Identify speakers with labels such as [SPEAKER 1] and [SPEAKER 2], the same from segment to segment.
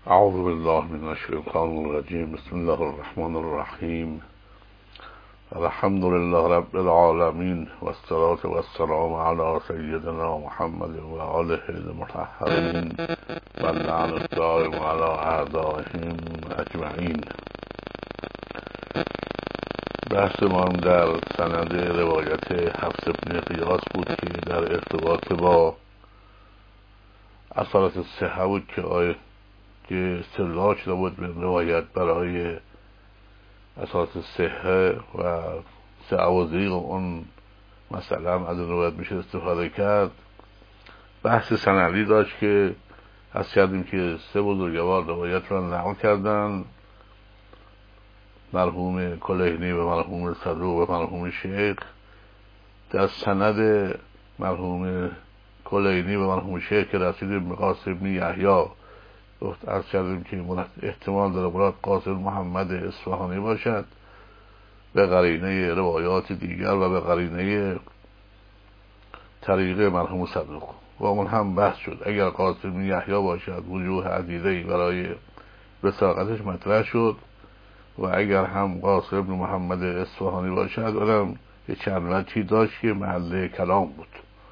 [SPEAKER 1] اعوذ بالله من الشیطان الرجیم. بسم الله الرحمن الرحیم. الحمد لله رب العالمین و الصلاة و السلام علی سیدنا محمد و آله المطهرین و لعن الدائم علی اعدائهم اجمعین. بحث ما در سند روایت حفص بن قیاس بود که در ارتباط با اصالت صحه بود که استدلال شده بود به روایت برای اصالت صحه و تعوضی اون مسئله هم از اون روایت میشه استفاده کرد. بحث سندی داشت که حس کردیم که سه بزرگوار روایت را نقل کردن، مرحوم کلینی و مرحوم صدوق و مرحوم شیخ. در سند مرحوم کلینی و مرحوم شیخ که رسیدیم به قاسم بن یحیی گفت عرض کردیم که احتمال داره مراد قاسم محمد اصفهانی باشد به قرینه روایات دیگر و به قرینه طریق مرحوم صدوق. و اون هم بحث شد اگر قاسم بن یحیی باشد وجوه عدیده‌ای برای وثاقتش مطرح شد و اگر هم قاسم بن محمد اصفهانی باشد اونم یه چند وجهی داشت که محل کلام بود.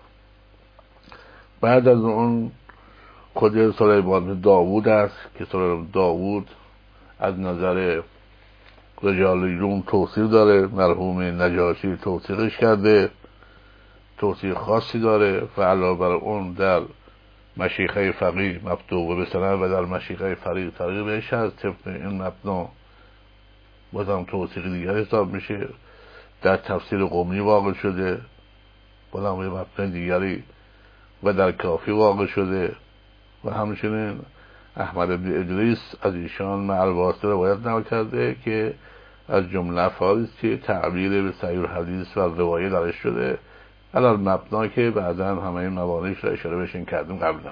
[SPEAKER 1] بعد از اون خود سلیمان بن داوود است که سلیمان داوود از نظر رجالیون توصیق داره، مرحوم نجاشی توصیقش کرده، توصیق خاصی داره و علاوه بر اون در مشیخه فقیه مفتوح به سند و در مشیخه فقیه طریق بهش هست. طبق این مبنا بازم توصیق دیگر حساب میشه. در تفسیر قمی واقع شده، بازم به مبنا دیگری و در کافی واقع شده و همچنین احمد بن ادریس از ایشان مع الواسطه روایت نقل کرده که از جمله افرادی که تعبیر به صحیح الحدیث و روایه درش شده علی المبنا که بعداً همه این موانعش را اشاره بهشون کردیم قبلا.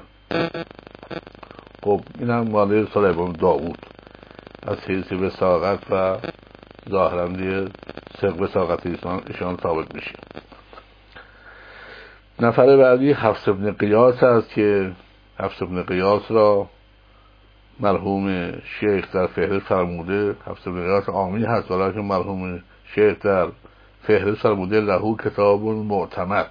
[SPEAKER 1] خب این هم مال سلیمان داوود از حیث وثاقت و ظاهراً صدق وثاقت ایشان ثابت میشه. نفر بعدی حفص بن قیاس است که حفص بن قیاس را مرحوم شیخ در فهرست فرموده. حفص بن قیاس عامی هست ولیکن مرحوم شیخ در فهرست فرموده له کتاب معتمد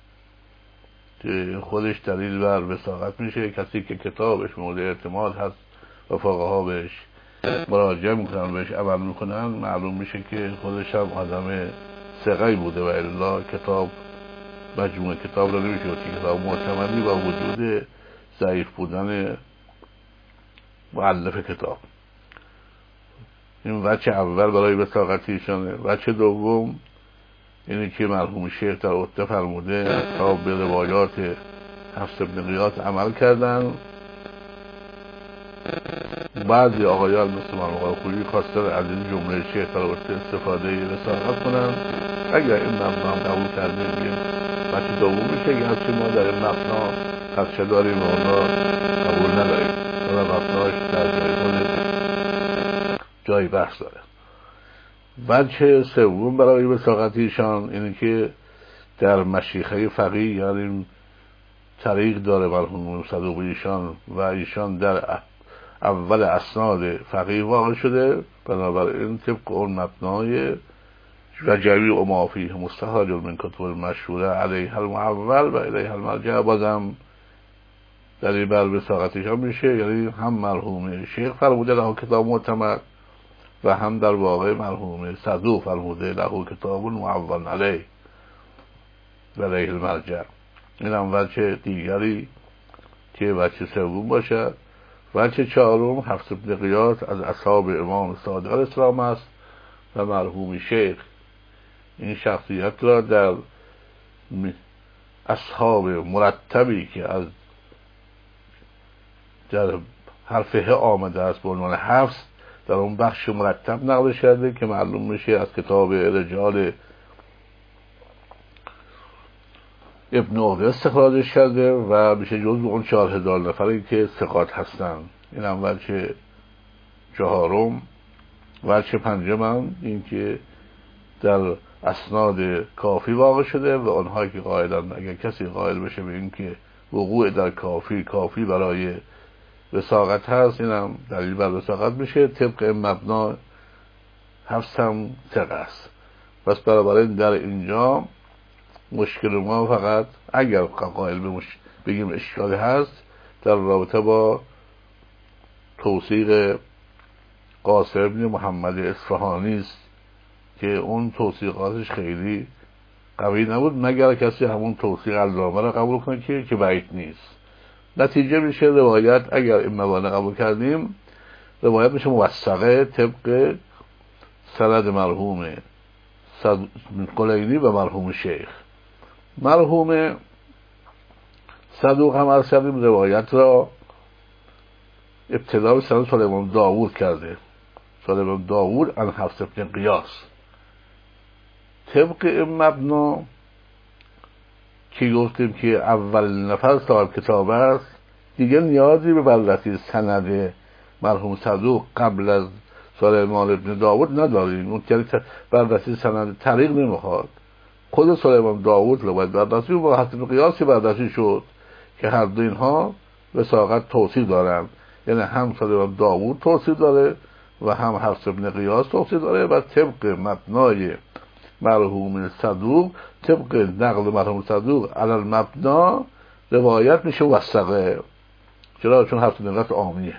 [SPEAKER 1] که خودش دلیل بر وثاقت میشه. کسی که کتابش مورد اعتماد هست و فقها بهش مراجعه میکنن بهش عمل میکنن معلوم میشه که خودش هم آدم ثقه‌ای بوده و الا کتاب مجموعه کتاب را نمیشه که کتاب معتمدی با وجود ضعیف بودن مؤلف کتاب. این وجه اول برای وثاقت ایشانه. وجه دوم اینه که مرحوم شیخ در عطه فرموده اصحاب به روایات حفص بن قیاس عمل کردن. بعضی آقایان مثل مرحوم خویی خواستن از این جمله شیخ در عطه استفاده وثاقت کنن. اگر این مبنا هم قبول کردیم وجه دوم میشه که هرچی ما در این مبنا خدشه داریم و اونا قبول نداریم، اونا مبناش در جای خود جای بحث داره. وجه سوم برای وثاقت ایشان اینه که در مشیخه فقیه یعنی طریق داره مرحوم صدوق ایشان و ایشان در اول اسناد فقیه واقع شده. بنابراین طبق اون مبنای و جمیع ما فیه مستخرج من کتب المشهوره علیه المعول و الیه المرجع بازم دلیل بر وثاقتشان میشه. یعنی هم مرحوم شیخ فرموده له کتاب معتمد و هم در واقع مرحوم صدوق فرموده له کتاب معول علیه و الیه المرجع. این هم وجه دیگری که وجه سوم باشد. وجه چهارم حفص بن قیاس از اصحاب امام صادق علیه السلام است و مرحوم شیخ این شخصیت را در اصحاب مرتبی که از در حرف ه آمده است به عنوان حفص در اون بخش مرتب نقل کرده که معلوم میشه از کتاب رجال ابن عقده استخراجش کرده و میشه جزو اون 4000 نفری که ثقات هستن. این هم وجه چهارم. وجه پنجم هم این که در اسناد کافی واقع شده و آنهایی که قائلن اگر کسی قائل بشه به این که وقوع در کافی برای وثاقت هست، اینم دلیل بر وثاقت میشه. طبق این مبنا حفظ هم ثقه است. پس بنابراین در اینجا مشکل ما فقط اگر قائل بگیم اشکالی هست در رابطه با توثیق قاسم بن محمد اصفهانی است که اون توثیقاتش خیلی قوی نبود مگر کسی همون توثیق علامه را قبول کنه که بعید نیست. نتیجه میشه روایت اگر این موانع قبول کردیم روایت میشه موثقه طبق سند مرحوم کلینی و مرحوم شیخ. مرحوم صدوق هم عرض کردیم روایت را ابتدا به سند سلیمان داوود کرده، سلیمان داوود عن حفص بن قیاس. طبق این مبنا که گفتیم که اول نفر صاحب کتاب است دیگه نیازی به بررسی سند مرحوم صدوق قبل از سلیمان بن داوود نداریم. اون که بررسی سند طریق نمیخواد، خود سلیمان داوود رو باید بررسی و با حفص بن قیاس بررسی شد که هر دو اینها وثاقت توثیق دارن، یعنی هم سلیمان داوود توثیق داره و هم حفص بن قیاس توثیق داره و طبق مبنای مرحوم صدوق، طبق نقل مرحوم صدوق علی المبنا روایت میشه موثقه. چرا؟ چون حفص بن قیاس عامیه.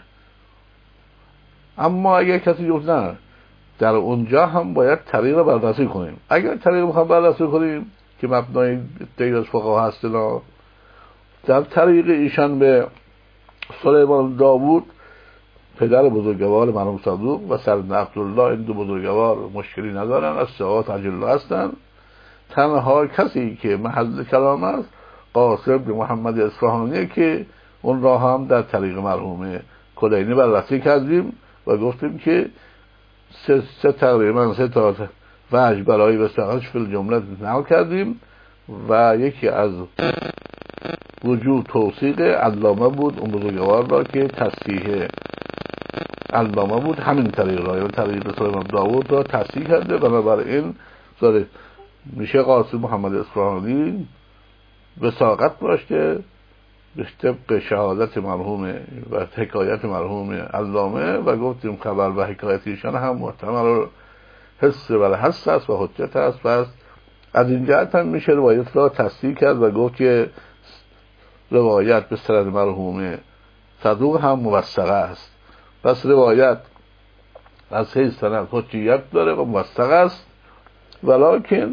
[SPEAKER 1] اما اگر کسی گفت نه در اونجا هم باید طریق رو بررسی کنیم، اگر طریق میخوام بررسی کنیم که مبنای دیگر از فقها هستنا در طریق ایشان به سلیمان داوود پدر بزرگوار مرحوم صدوق و سرد عبدالله، این دو بزرگوار مشکلی ندارن، از ثقات اجله هستن. تنها کسی که محل کلام است قاسم بن محمد اصفهانی که اون را هم در طریق مرحوم کلینی بررسی کردیم و گفتیم که تقریبا سه تا وجه برای وثاقتش فی الجمله نقل کردیم و یکی از وجود توثیق علامه بود اون بزرگوار را که تصحیح علامه بود، همین طریق را، یعنی طریق سلیمان داوود را تصحیح کرده. بنابراین میشه قاسم محمد اصفهانی وثاقت داشته به طبق شهادت مرحوم و حکایت مرحوم علامه و گفتیم خبر و حکایت ایشان هم محتمل حس و حس است و حجت است. پس از این جهت هم میشه روایت را تصحیح کرد و گفت که روایت به سند مرحوم صدوق هم موثقه است. پس روایت از حیث سند حجیت داره و موثقه است، ولکن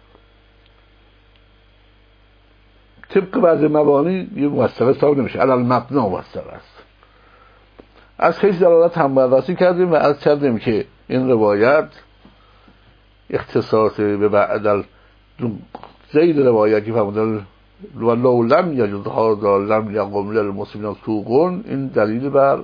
[SPEAKER 1] طبق بعضی مبانی یه موثقه حساب نمیشه، علی المبنا موثقه است. از حیث دلالت هم بررسی کردیم و عرض کردیم که این روایت اختصاص به بعد زید روایتی فرمودن و لو لم یجد هذا لم یقم للمسلمین سوقون، این دلیل بر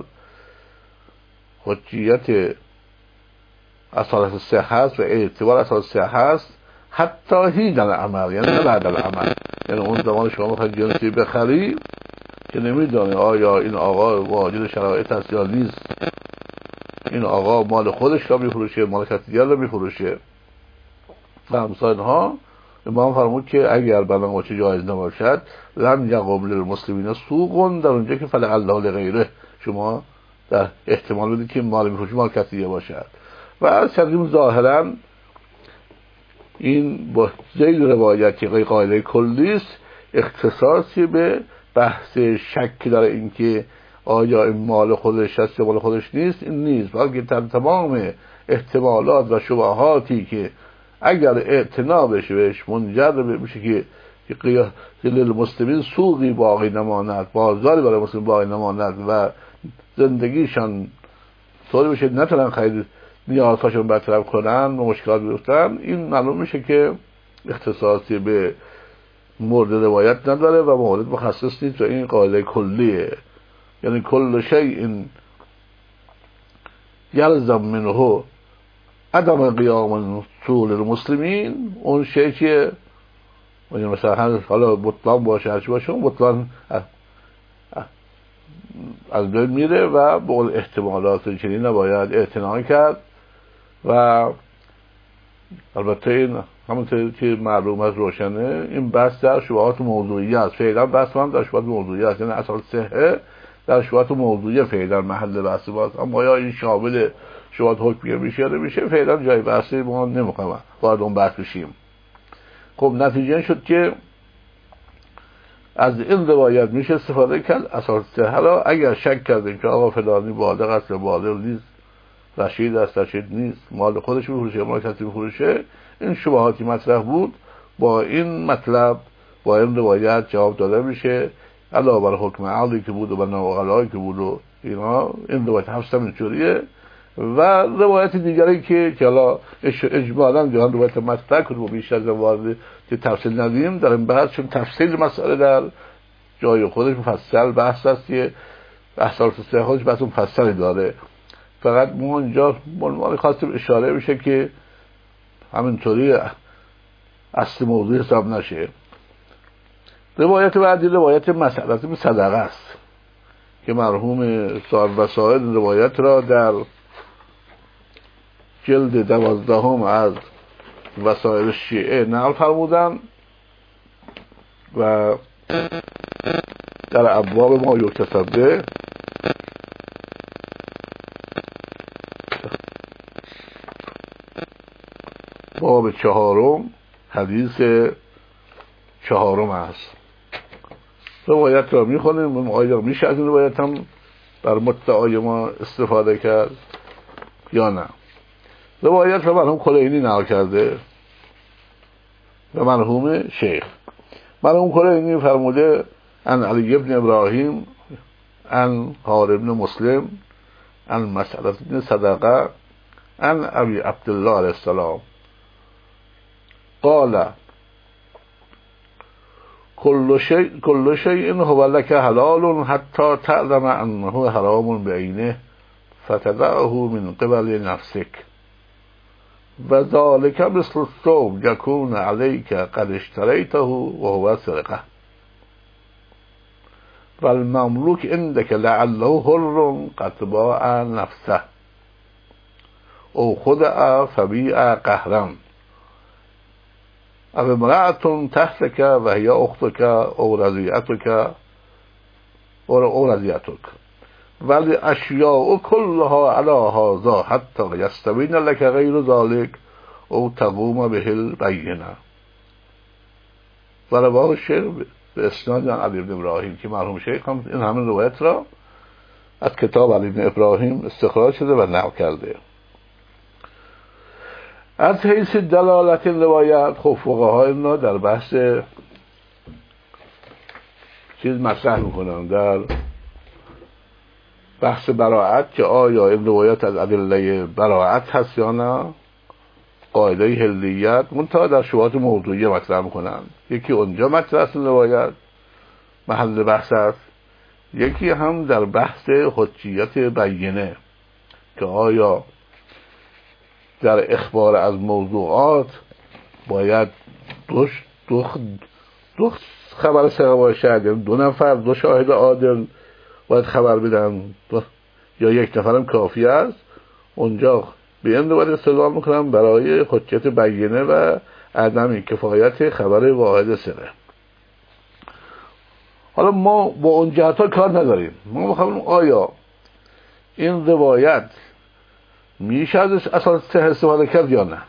[SPEAKER 1] حجیت اصالت صحت و اعتبار اصالت صحت حتی هین العمل، یعنی نه بعد العمل. یعنی اون زمان شما میخواید جنسی بخری که نمیدونه آیا این آقا واجد شرایط هست یا نیست، این آقا مال خودش را میفروشه مال کسی دیگر را میفروشه و همسان ها. امام فرمود که اگر بنا باشه جایز نباشد لم یقم للمسلمین سوقون، در اونجا که فلق الله لغیره شما در احتمال بدید که مال میفروشه مال کسی دیگر باشد. و از کردیم ظاهرا این با زید روایت که قاعده کلی است اختصاصی به بحث شک داره این که آیا این مال خودش هست یا مال خودش نیست، این نیست، بلکه تمام احتمالات و شبهاتی که اگر اعتنا بشه بهش منجر بشه که للمسلمین سوقی باقی نماند، بازاری برای مسلمین باقی نماند و زندگیشان طوری بشه نتونن خرید نیازهاشون برطرف کنن و مشکلات بیفتن، این معلوم میشه که اختصاصی به مورد روایت نداره و مورد مخصص نیست و این قاعده کلیه. یعنی کل شیء یلزم منه عدم قیام اصول المسلمین، اون شیء که مثلا حالا بطلان باشه هرچی باشه اون بطلان از بین میره و به اون احتمالات چنین نباید اعتنا کرد. و البته این همونطور که معلوم است روشنه این بحث در شبهات موضوعی است، فعلا بحث هم در شبهات موضوعی است، یعنی اصل صحه در شبهات موضوعی فعلا محل بحث باست، اما یا این شامل شبهات حکمیه میشه یا نمیشه فعلا جای بحثی ما نمیخوام وارد اون بحث بشیم. خب نتیجه شد که از این روایت میشه استفاده کرد اساس حالا اگر شک کردیم که آقا فلانی بالغ است یا بالغ نیست، رشید است رشید نیست، مال خودش میفروشه مال کسی میفروشه، این شبهاتی مطرح بود با این مطلب با این روایت جواب داده میشه. علاوه بر حکم عقلی که بود و بنا عقلایی که بود و اینا، این روایت هستم اینطوریه. و روایت دیگری که حالا اجمالاً جهان روایت مطرح کنیم و بیشتر از وارد که تفصیل ندیم در این بحث، چون تفصیل مسئله در جای خودش مفصل بحث است که احساس خودش بحث مفصلی داره. فقط ما اینجا منوال خواستیم اشاره بشه که همینطوری اصل موضوع حساب نشه. روایت بعدی روایت مسئله صدقه است که مرحوم صاحب وسائل روایت را در جلد 12 از وسائل شیعه نقل فرمودن و در ابواب ما یکتصب به باب 4 حدیث 4 است. روایت را میخونیم، آیا میشه از این روایت هم در مدعای ما استفاده کرد یا نه. روایت را مرحوم کلینی نقل کرده و مرحوم شیخ. مرحوم کلینی فرموده عن علی ابن ابراهیم عن حارب بن مسلم عن مسعلة بن صدقه عن ابی عبدالله علیه السلام قال كل شيء هو لك حلال حتى تعلم انه حرام بعينه فتدعه من قبل نفسك وذلك مثل الثوب يكون عليك قد اشتريته وهو سرقة والمملوك عندك لعله حر قد باع نفسه او خدع فبيع قهرا او امرأة تحتك وهي اختك او رضيعتك او رضيعتك والاشياء كلها على هذا حتى يستبين لك غير ذلك او تقوم به البينة. و رواه الشیخ به اسناد علی بن ابراهیم که مرحوم شیخ هم این همین روایت را از کتاب علی بن ابراهیم استخراج شده و نقل کرده. از حیث دلالت روایت خب فقهای ما در بحث چیز مطرح میکنن، در بحث براعت که آیا این روایت از ادله براعت هست یا نه، قاعده حلیت منتها در شبهات موضوعی مطرح میکنن. یکی اونجا مطرح است روایت محل بحث است، یکی هم در بحث حجیت بیینه که آیا در اخبار از موضوعات باید دو خبر ثقه باشد، یعنی 2 نفر 2 شاهد عادل باید خبر بدن یا 1 نفرم کافی است. اونجا به این روایت استدلال میکنم برای حجت بیینه و عدم کفایت خبر واحد ثقه. حالا ما با اون جهت‌ها کار نداریم، ما میخوایم آیا این روایت میشه ازش اصلا استفاده کرد یا نه.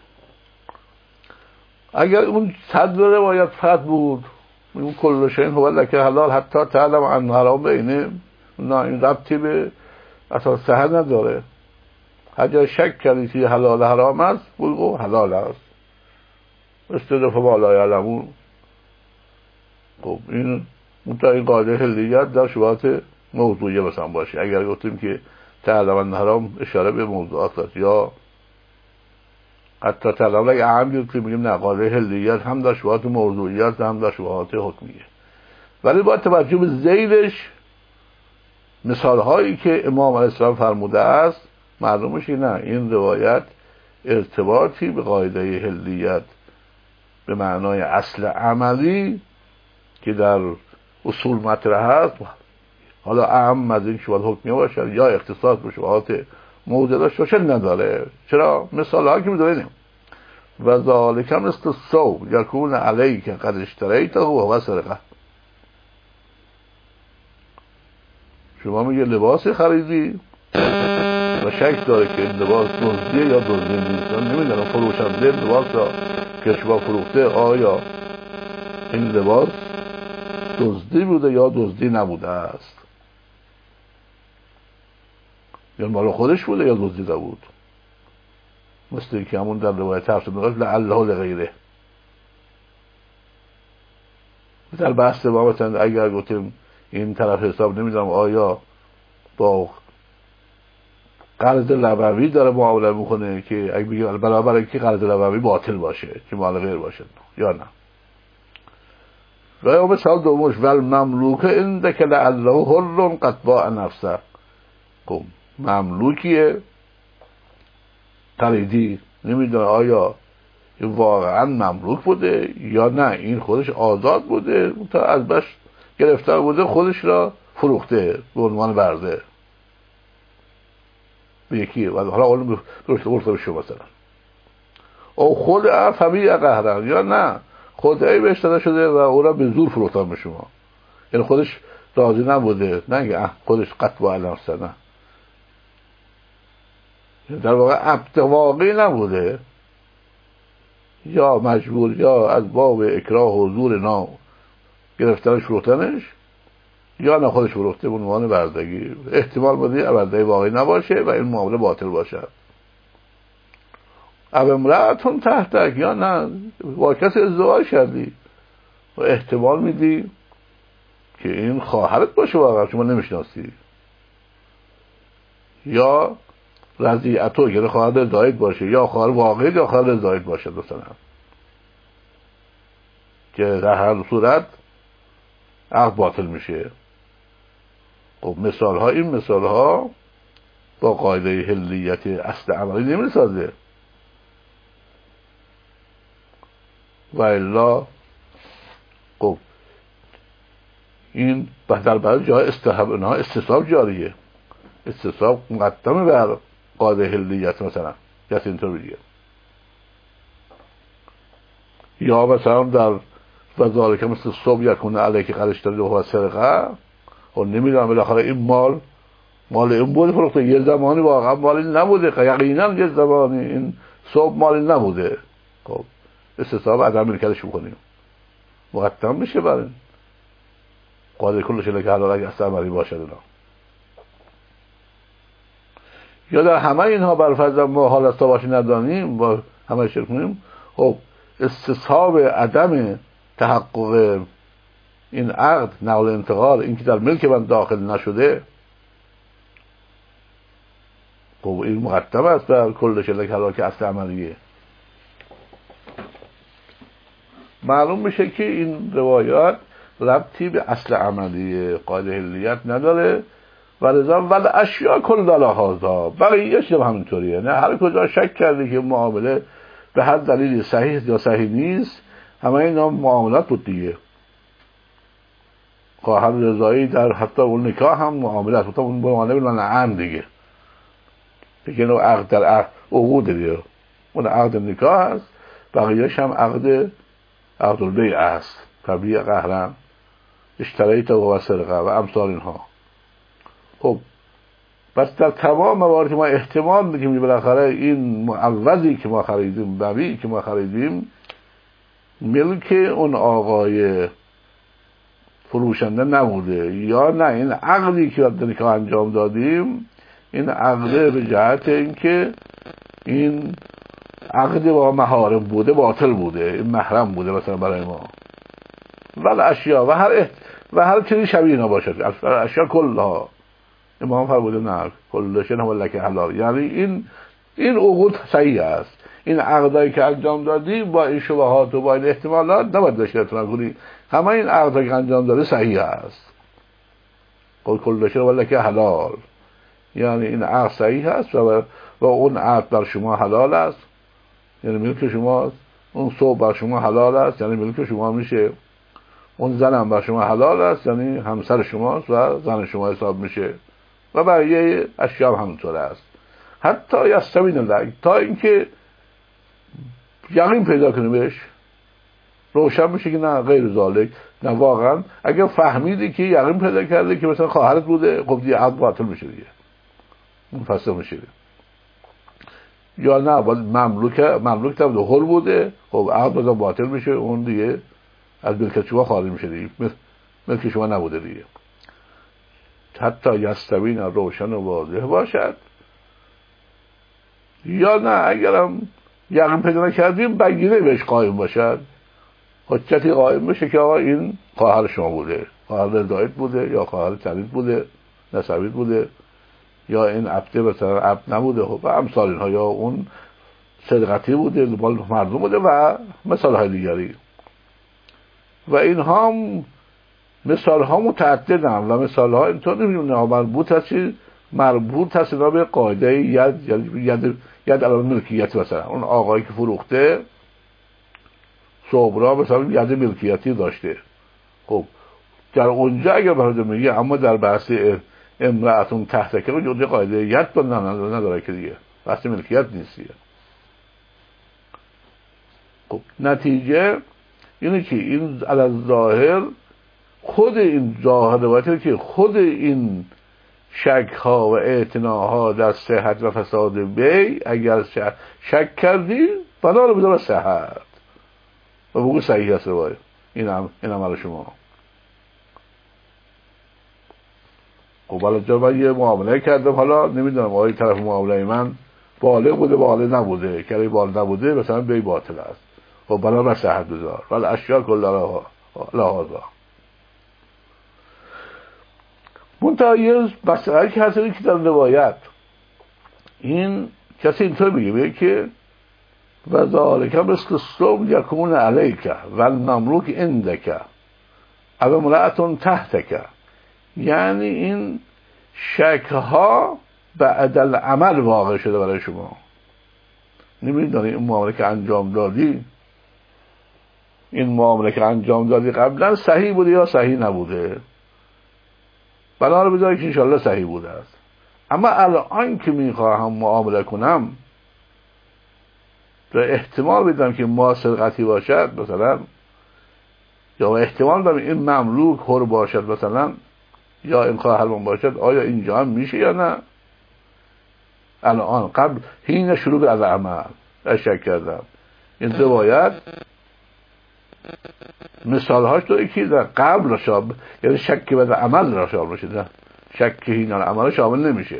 [SPEAKER 1] اگر اون صدر روایت فقط بود اون کل شیء هو لک حلال حتی تعلم ان حرام بینه، نه این ربطی به اصلا صحت نداره. هر جای شک کردی که حلال حرام است بگو حلال است، استدف ما لا یعلمون. خب این منتها این قاعده حلیت در شبهات موضوعی مثلا باشه. اگر گفتیم که تعلم ان حرام اشاره به موضوعات است، یا حتی تعلم اگه اهم گفتیم میگیم نه قاعده حلیت هم در شبهات موضوعیت هم در شبهات حکمیه. ولی با توجه به زیدش مثال هایی که امام علیه السلام فرموده است معلوم میشه نه این روایت ارتباطی به قاعده حلیت به معنای اصل عملی که در اصول مطرح هست، حالا اهم از این شبهات حکمیه باشه یا اختصاص به شبهات موضوع داشته باشه نداره. چرا؟ مثال هایی که میدونیم و ذالک مثل الثوب یکون علیک قد اشتریته و هو سرقه. شما میگه لباسی خریدی و شک داره که این لباس دزدیه یا دزدی نیست، نمیدونم فروشنده لباس را که شما فروخته آیا این لباس دزدی بوده یا دزدی نبوده است، یا مال خودش بوده یا دزدیده بود. مثل که همون در روایت حفص بن قیس لعله لغیره. در بحث ما مثلا اگر گفتیم این طرف حساب نمیدونم آیا با قرض لبوی داره معامله میکنه که اگه بگیم برابر اینکه قرض لبوی باطل باشه که مال غیر باشه یا نه. و یا مثال دومش ول مملوک عندک لعله حر قد باع نفسه. خب مملوکیه خریدی، نمیدونه آیا این واقعا مملوک بوده یا نه این خودش آزاد بوده تا از بش گرفتار بوده خودش را فروخته به عنوان برده به یکی و حالا اون درست بشه مثلا او خود فمی قهرن یا نه خدایی بهش داده شده و او را به زور فروختن به شما، یعنی خودش راضی نبوده، نه خودش قطع و علمسته، نه در واقع عبد واقعی نبوده یا مجبور یا از باب اکراه و زور نام گرفتنش فروختنش یا نه خودش فروخته به عنوان بردگی. احتمال بوده بردگی واقعی نباشه و این معامله باطل باشه. او امرأتون تحتک یا نه با کسی ازدواج کردی و احتمال میدی که این خواهرت باشه واقعا شما نمیشناسی، یا رضیعتو که خواهر زاید باشه یا خواهر واقعی یا خواهر زاید باشه مثلا، که در هر صورت عقد باطل میشه. خب مثال ها این مثال ها با قاعده حلیت اصل عملی نمیسازه و الا خب این در برای جای استصحاب جاریه، استصحاب مقدمه بر قاعده حلیت مثلا کسی اینطور بگه. یا مثلا در وزاره که مثل صبح یکونه علیه که قرش دارید و سرقه و نمیدونم بالاخره این مال این بود فروخته، یه زمانی واقعا مالی نبوده، یقینا یه زمانی این صبح مالی نبوده. خب استصحاب عدم ملکیتش بکنیم مقدم میشه برای قاعده کلش که حلال اگه اصلا عملی باشه اینا. یا در همه اینها برفرض ما حالت باشی ندانیم با همه شرک کنیم، خب استصحاب عدم تحقق این عقد نقل انتقال این که در ملک من داخل نشده، خب این مقدم است بر کل شلک حلال که اصل عملیه. معلوم میشه که این روایات ربطی به اصل عملی قاعده حلیت نداره و لذا ول اشیا کل هذا بقیه‌اش هم همینطوریه. نه هر کجا شک کردی که معامله به هر دلیلی صحیح یا صحیح نیست، همه اینا معاملات بود دیگه. خواهر رضایی در حتی اون نکاح هم معاملات بود، اون معامله من عام دیگه نوع عقد در عقود دیگه، اون عقد نکاح هست، بقیه‌اش هم عقد البیع است، تبیع قهرن اشتریت و سرقه و امثال اینها. خب بس در تمام موارد ما احتمال میگیم بالاخره این معوضی که ما خریدیم بوی که ما خریدیم ملک اون آقای فروشنده نبوده، یا نه این عقدی که در نکاح انجام دادیم این عقد به جهت اینکه این عقد با محارم بوده باطل بوده، این محرم بوده مثلا برای ما. ولی اشیا و هر چیزی شبیه اینا باشد، اشیا کلها امام فرموده نه کلشن هم لک حلال، یعنی این عقود صحیح است. این عقدایی که انجام دادی با این شبهات و با این احتمالات نباید داشته کنی، همه این عقدایی که انجام دادی صحیح است. کلشن هم لک حلال، یعنی این عقد صحیح است و اون عقد بر شما حلال است، یعنی ملک شما. اون صبح بر شما حلال است، یعنی ملک شما میشه. اون زن هم بر شما حلال است، یعنی همسر شماست و زن شما حساب میشه. و بقیه اشیاء هم همینطور است. حتی یستبین لک، تا اینکه یقین پیدا کنی بهش، روشن میشه که نه غیر ذالک، نه واقعا اگر فهمیدی که یقین پیدا کرده که مثلا خواهرت بوده، خب دیگه عقد باطل میشه دیگه، منفسخ میشه. یا نه باید مملوک تا حر بوده، خب عقد باطل میشه، اون دیگه از ملک شما خارج میشه دیگه، ملک شما نبوده دیگه. حتی یستبین روشن و واضح باشد. یا نه اگرم یقین پیدا نکردیم بگیره بهش قائم باشد، حجتی قائم بشه که آقا این خواهر شما بوده، خواهر رضایت بوده یا خواهر تنید بوده، نسبیت بوده، یا این عبده مثلا عبد نبوده و امثال اینها، یا اون صدقتی بوده مال مردم بوده و مثال های دیگری. و اینها مثال ها متعددن و مثال ها اینطور نمیدونه مربوط هست اینا به قاعده ید علامه ملکیت. مثلا اون آقایی که فروخته صبرا مثلا ید ملکیتی داشته، خب در اونجا اگر برای میگه، اما در بحث امرأتون تحت که جوده قاعده ید نداره که دیگه بحث ملکیت نیست دیگه. خب نتیجه اینه که این علی ظاهر، خود این ظاهر روایتی که خود این شک ها و اعتناها در صحت و فساد بی، اگر شک کردی بنا رو بدار صحت و بگو صحیح است روایت، این عمل شما. خب حالا جا من یه معامله کردم، حالا نمیدونم آقای طرف معامله من بالغ بوده بالغ نبوده، که اگه بالغ نبوده مثلا بی باطل است، خب بنا رو صحت بذار، ولی اشیاء کلها لحاظا. منتهی مسئله که هست که در روایت این کسی اینطور میگه که و ذالک مثل الصوم یکون علیک و المملوک عندک او امرأة تحتک، یعنی این شک ها بعد العمل واقع شده برای شما. نمیدونی این معامله که انجام دادی، این معامله که انجام دادی قبلا صحیح بوده یا صحیح نبوده، بنا رو بذاری که انشالله صحیح بوده است. اما الان که میخواهم معامله کنم و احتمال بدم که ما سرقتی باشد مثلا، یا احتمال دارم این مملوک حر باشد مثلا، یا این خواهرمان باشد، آیا اینجا هم میشه یا نه؟ الان قبل حین شروع از عمل شک کردم. این روایت مثال هاش توی که در قبل را شامل، یعنی شک بعد عمل را شامل میشه، نه شک حین عمل شامل نمیشه.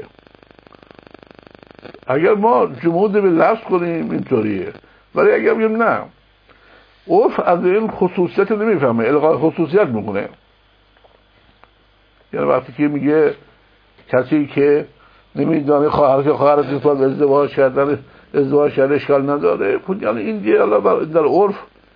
[SPEAKER 1] اگر ما جمود به لفظ کنیم اینطوریه، ولی اگر بگیم نه، عرف از این خصوصیت نمیفهمه، الغای خصوصیت میکنه. یعنی وقتی که میگه کسی که نمیدونه خواهر نسبت ازدواج کردن اشکال نداره، خود یعنی این دیگه در عرف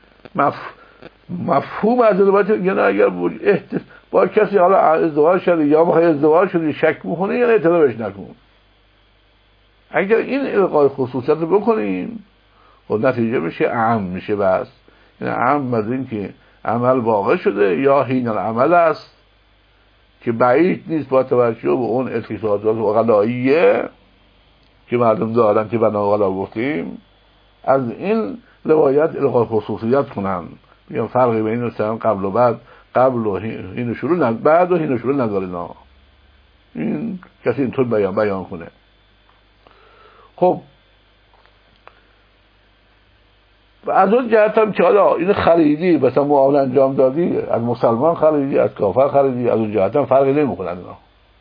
[SPEAKER 1] مفهوم از البته، یعنی اگر با کسی حالا ازدواج شده یا بخوای ازدواج شده شک میکنه، یعنی اعتراضش نکن. اگر این الغای خصوصیت رو بکنیم خب نتیجه میشه اعم میشه. بس یعنی اعم از این که عمل واقع شده یا حین العمل است که بعید نیست با توجه به اون اعتقادات غلاییه که مردم دارن که بنا غلا گفتیم، از این روایت الغای خصوصیت کنن، میگم فرقی بین مثلا قبل و بعد، قبل و حین شروع بعد و حین شروع نداره. نه این کسی اینطور بیان کنه. خب و از اون جهت هم که حالا این خریدی مثلا معامله انجام دادی، از مسلمان خریدی از کافر خریدی، از اون جهت هم فرقی نمیکنن اینا.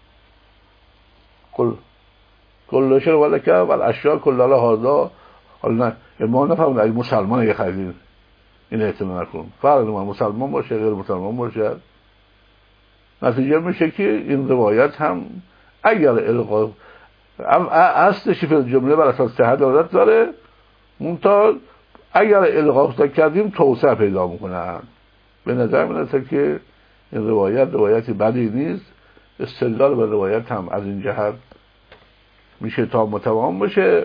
[SPEAKER 1] کلش رو ولی که ولی اشیاء کلها هذا، حالا نه ما نفهمون اگه مسلمان اگه خریدی این احتمال نکن، فرق نمیکنه مسلمان باشه غیر مسلمان باشه. نتیجه میشه که این روایت هم اگر القا اصلش فی الجمله بر اساس صحت دارد داره، منتها اگر الغا کردیم توسعه پیدا میکنن. به نظر میاد که این روایت بدی نیست، استدلال به روایت هم از این جهت میشه تا متمام باشه.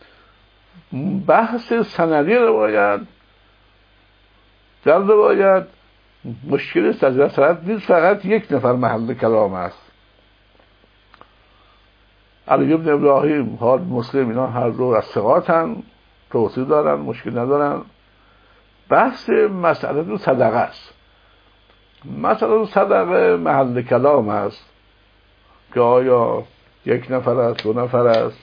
[SPEAKER 1] بحث سندی روایت، در روایت مشکل سند نیست، فقط یک نفر محل کلام است. علی بن ابراهیم حال مسلم اینا هر دو از ثقاتن، توصیل دارن، مشکل ندارن. بحث مسئله صدقه است. مسئله صدقه محل کلام است که آیا یک نفر است، دو نفر است،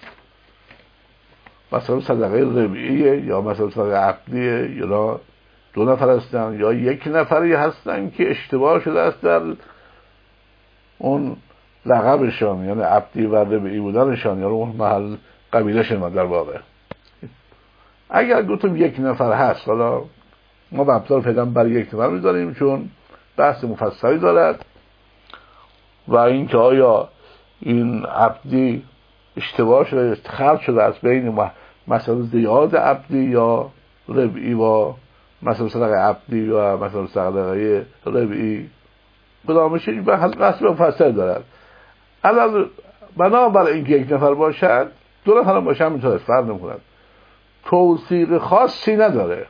[SPEAKER 1] مثلا صدقه ربعیه یا مثلا صدقه عقدیه، یا دو نفر هستن یا یک نفری هستن که اشتباه شده است در اون لقبشان، یعنی عبدی و ربعی بودنشان، یا اون محل قبیلهشون در واقع. اگر گفتم یک نفر هست، حالا ما مبدا فعلا برای یک نفر می‌ذاریم چون بحث مفصلی دارد، و اینکه آیا این عبدی اشتباه شده، خلط شده از بین مثلا زیاد عبدی یا ربعی و مثلا صدقه عبدی و مثلا صدقه ربعی، کدامش این بحث مفصلی دارد. الان بنابراین اینکه یک نفر باشد، دو نفر هم باشن میتونه فرق نمی‌کند، توصیق خاصی نداره.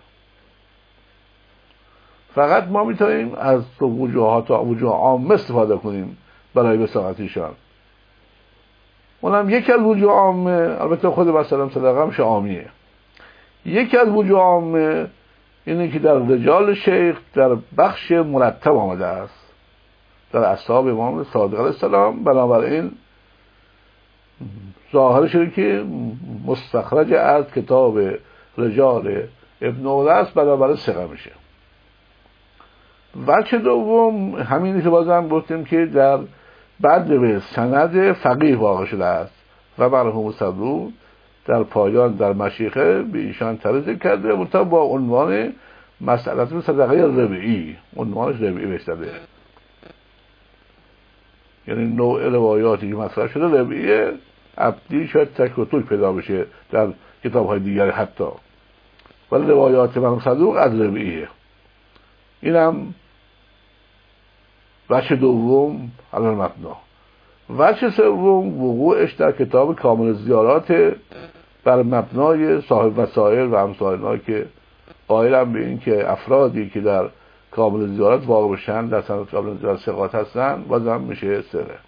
[SPEAKER 1] فقط ما میتونیم از وجوه عامه استفاده کنیم برای وساقتیشان. اونم یکی از وجوه عامه، البته خود مثلا صدقه همشه عامیه، یکی از وجوه عامه اینه که در رجال شیخ در بخش مرتب آمده است، در اصحاب امام صادق علیه السلام. بنابراین ظاهرش اینه که مستخرج از کتاب رجال ابن عمر است، بنابراین ثقه میشه. وجه دوم همینی که بازم گفتیم که در بعد به سند فقیه واقع شده است و مرحوم صدوق در پایان در مشیخه به ایشان ترجیح کرده، منتها با عنوان مسئله صدقه ربعی، عنوانش ربعی بشده، یعنی نوع روایاتی که مطرح شده ربعیه، عبدی شاید تک و توک پیدا بشه در کتاب‌های دیگر حتی، ولی روایات مرحوم صدوق از ربعیه. اینم وجه دوم علل مبنا. وجه سوم وقوعش در کتاب کامل زیارات بر مبنای صاحب وسائل و امثال که قائلم به این که افرادی که در کامل زیارات واقع بشن در سند کامل زیارات ثقات هستن، بازم میشه سره.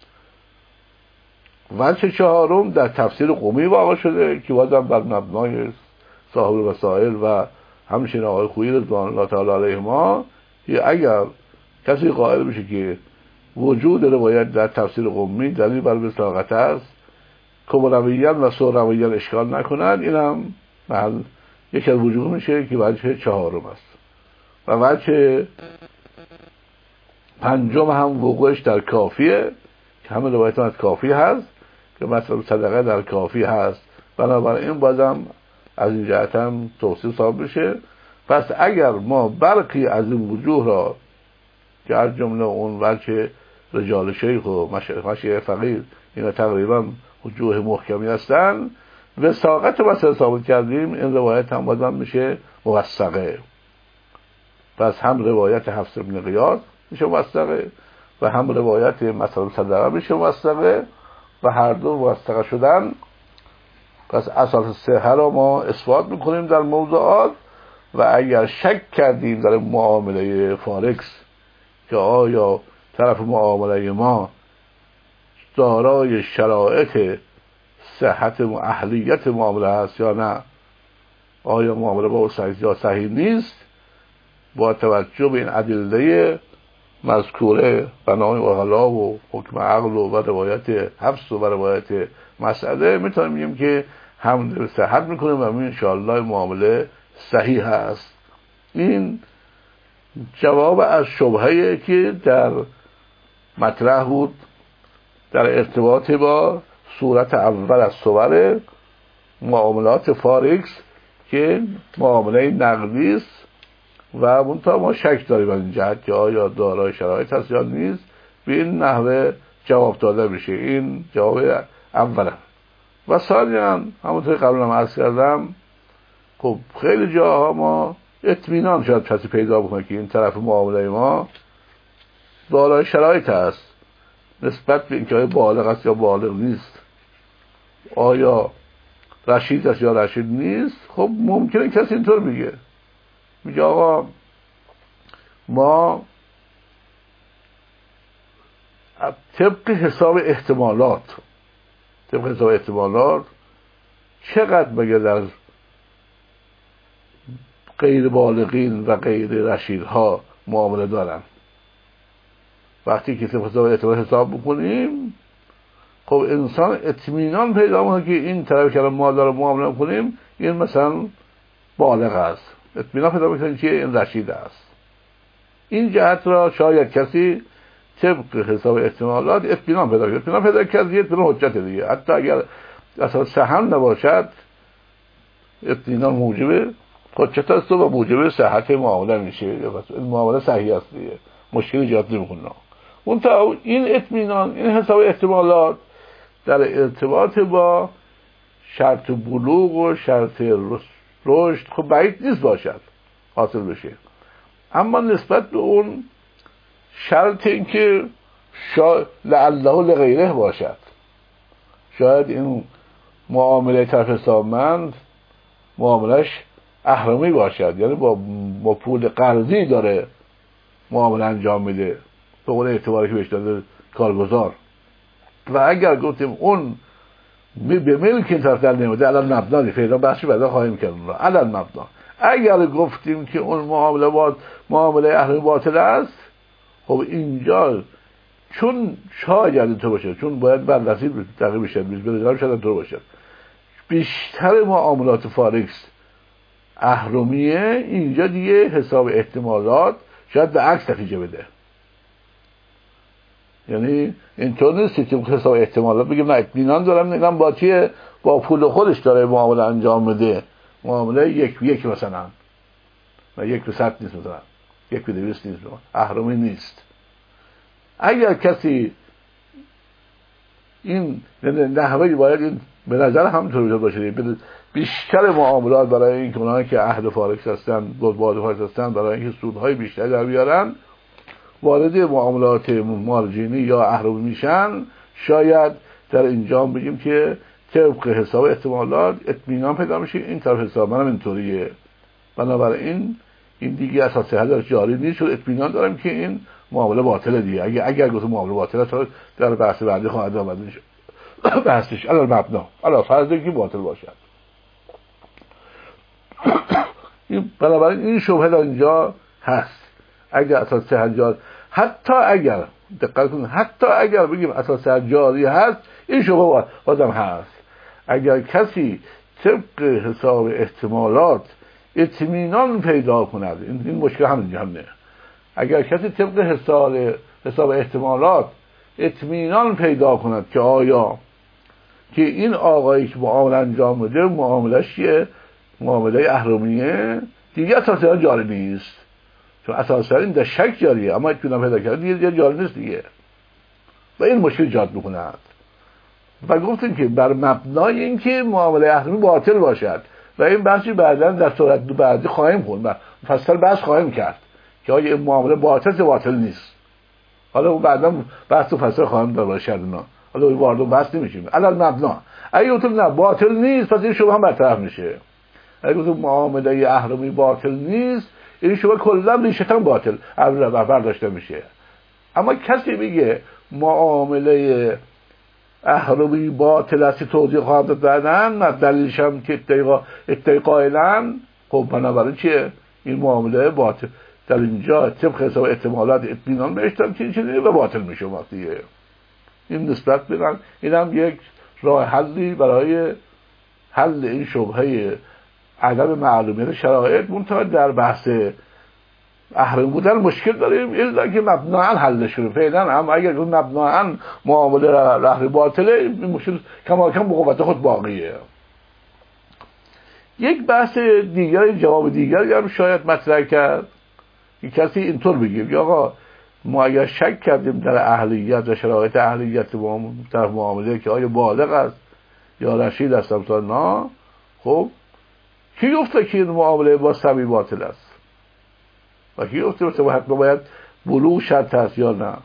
[SPEAKER 1] وجه چهارم در تفسیر قمی واقع شده که بازم بر مبنای صاحب وسائل و همچنین آقای خویی رضوان الله تعالی علیهما، اگر کسی قائل بشه که وجود روایت در تفسیر قمی دلیل بر وثاقت است، کبرویان و سهرویان اشکال نکنند، اینم محل یک از وجوه میشه که وجه چهارم است. و وجه پنجم هم وقوعش در کافیه که همه روایت از کافی هست که مثلا صدقه در کافی هست، بنابراین بازم از این جهت هم توصیف صاحب بشه. پس اگر ما برخی از این وجوه را که از جمله اون وجه رجال شیخ و مشیخ فقیه اینا تقریبا وجوه محکمی هستن، وثاقت مسئله ثابت کردیم، این روایت هم بازم میشه موثقه. پس هم روایت حفص بن غیاث میشه موثقه و هم روایت مثلا صدقه میشه موثقه و هر دو موثقه شدن. پس اساس صحه را ما اثبات میکنیم در موضوعات. و اگر شک کردیم در معامله فارکس که آیا طرف معامله ما دارای شرایط صحت و اهلیت معامله هست یا نه، آیا معامله با او صحیح یا صحیح نیست، با توجه به این ادله مذکوره بنای اغلا و حکم عقل و روایت حفص و روایت مسئله، میتونیم بگیم که هم صحت میکنیم و انشاءالله معامله صحیح هست. این جواب از شبهه‌ای که در مطرح بود در ارتباط با صورت اول از صور معاملات فارکس که معامله نقدی است و منتها ما شک داریم از این جهت که آیا دارای شرایط هست یا نیست، به این نحوه جواب داده بشه. این جواب اوله. و ثانیاً همونطور قبلا هم عرض کردم، خب خیلی جاها ما اطمینان شاید کسی پیدا بکنه که این طرف معامله ما دارای شرایط هست نسبت به اینکه آیا بالغ است یا بالغ نیست، آیا رشید است یا رشید نیست. خب ممکنه کسی اینطور میگه آقا ما طبق حساب احتمالات چقدر مگه در غیر بالغین و غیر رشیدها معامله دارن. وقتی که طبق حساب اعتبار حساب بکنیم، خب انسان اطمینان پیدا میکنه که این طرف که ما داره معامله کنیم این مثلا بالغ است، اطمینان پیدا میکنه که این رشید است. این جهت را شاید کسی طبق حساب احتمالات اطمینان پیدا کنه. اطمینان پیدا کرد یه اطمینان حجت دیگه، حتی اگر اصلا سهم نباشد اطمینان موجب حجت است و موجب صحت معامله میشه، این معامله صحیح است دیگه، مشکلی ایجاد نمیکنه. اون تا این اطمینان، این حساب احتمالات در ارتباط با شرط بلوغ و شرط رشد خب بعید نیست باشد حاصل بشه، اما نسبت به اون شرط این که لعله لغیره باشد، شاید این معامله طرف حسابمند معاملش اهرمی باشد، یعنی با پول قرضی داره معامله انجام میده به اون اعتباری که بهش داده کارگزار. و اگر گفتیم اون به ملک این طرف در نمیده علل مبنایی فعلا بحثی بعدا خواهیم کرد اون را علل مبنا. اگر گفتیم که اون معامله اهرمی باطل است، خب اینجا چون شاید اینطور باشه، چون باید بررسی دقیق بشه، بذارم شاید اینطور باشه، بیشتر معاملات فارکس اهرمیه، اینجا دیگه حساب احتمالات شاید به عکس نتیجه بده. یعنی اینطور نیست که حساب احتمالات بگیم نه اطمینان دارم اینم با پول خودش داره معامله انجام بده، معامله یک مثلا و 1 به 100 نیست، مثلا 1 به 200 نیست، اهرمی نیست. اگر کسی این نحوه باید این به نظر همونطور باشه، بیشتر معاملات برای این اونایی که اهل فارکس هستن، بازار فارکس هستن، برای اینکه سودهای بیشتری در بیارن وارد معاملات مارجینی یا اهرمی میشن، شاید در اینجا بگیم که طبق حساب احتمالات اطمینان پیدا میشه این طرف حساب منم اینطوریه، بنابراین این دیگه اساس حل جاری نیست، اطمینان دارم که این معامله باطله دیگه. اگر گفتم معامله باطله تا در بحث بعدی خواهد آمد بحثش علل مبنا، علی فرض که باطل باشد. بنابراین این شبهه در اینجا هست. اگر اساس حل حتی اگر دقت کنید، حتی اگر بگیم اساس جاری هست، این شبهه بازم هست. اگر کسی طبق حساب احتمالات اطمینان پیدا کند، این مشکل همینجا هم نه. اگر کسی طبق حساب احتمالات اطمینان پیدا کند که آیا که این آقایی که معامله انجام میده معاملش چیه، معامله اهرمیه، دیگه اساسا جاری نیست، چون اساسا این در شک جاریه، اما اطمینان پیدا کرد دیگه جاری نیست دیگه، و این مشکل ایجاد میکند. و گفتیم که بر مبنای اینکه معامله اهرمی باطل باشد، و این بحثی بعداً در صورت بعدی خواهیم خوند و مفصل بحث خواهیم کرد که آیا این معامله باطل نیست. حالا بعداً بحث مفصل خواهیم داشت اینا، حالا وارد بحث نمیشیم. علل مبنا اگه گفتم نه باطل نیست، پس این شبهه هم برطرف میشه. اگه گفتم معامله اهرمی باطل نیست، این شبهه کلا ریشه‌تن باطل برداشته میشه. اما کسی میگه معامله اهرمی باطل است، توضیح خواهد دادن، نه دلیلش هم که ادعای قائلن، خب بنابراین چیه این معامله باطل در اینجا طبق حساب احتمالات اطمینان بهشتن که چیزی و باطل میشه. وقتی این نسبت بدن، این هم یک راه حلی برای حل این شبهه عدم معلومیت شرایط. منتها در بحث اهرمی بودن مشکل داریم، الا که مبناً حل شده فعلا. هم اگر مبناً معامله اهرمی باطله، این مشکل کم بقوت خود باقیه. یک بحث دیگر، جواب دیگری هم شاید مطرح کرد که کسی اینطور بگیم یا آقا ما اگر شک کردیم در اهلیت و شرایط اهلیت طرف معامله که آیا بالغ است یا رشید است نه، خب کی گفته که این معامله با صبی باطل است؟ و کی گفته حتما باید بلوغ شرط است یا نه،